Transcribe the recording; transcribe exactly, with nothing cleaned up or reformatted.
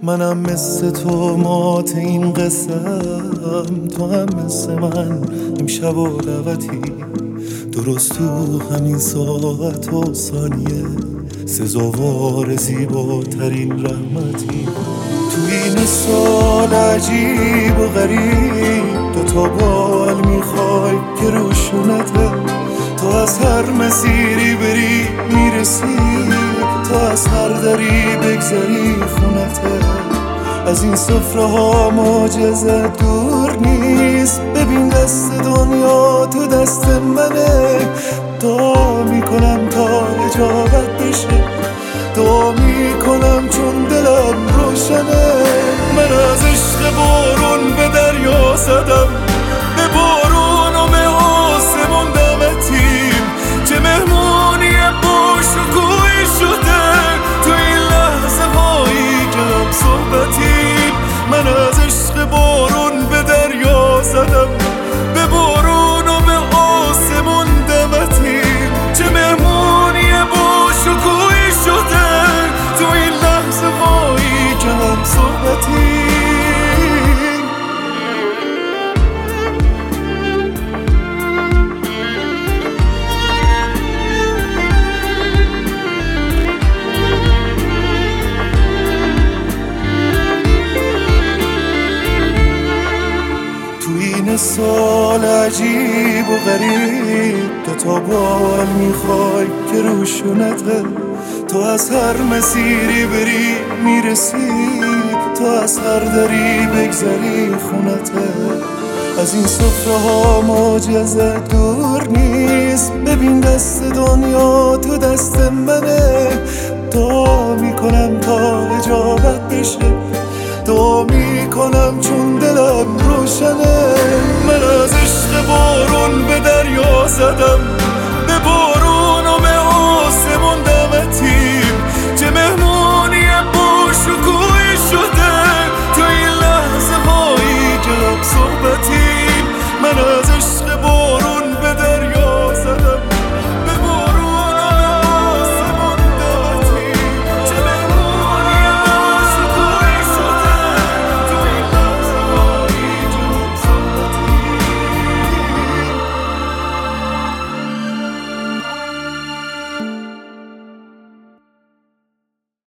منم مثل تو مات این قسم، تو هم مثل من امشب و دعوتی، درست تو همین ساعت و ثانیه سزاوار زیباترین رحمتی. تو این سال عجیب و غریب دوتا بال میخوای که روشونته، تو از هر مسیری بری میرسی، تو از هر دری بگذری خونته. از این سفره ها معجزه دور نیست، ببین دست دنیا تو دست منه. دعا میکنم تا اجابت بشه، دعا میکنم چون دلم روشنه. من از عشق بارون به دریا زدم، به بارون و به آسمون دمتیم، چه مهمونی با شکوهی شده تو این لحظه هایی که هم صحبتیم. من از عشق بارون به دریا زدم، به بارون و به آسمون دمتیم، چه مهمونی با شکوهی شده تو این لحظه هایی که هم صحبتیم. سال عجیب و غریب دوتا بال میخوای که روشونته، تو از هر مسیری بری میرسی، تو از هر دری بگذری خونته. از این سفره ها معجزه دور نیست، ببین دست دنیا تو دست منه. دعا میکنم تا اجابت بشه، دعا میکنم چون دلم روشنه. من از عشق بارون به دریا زدم،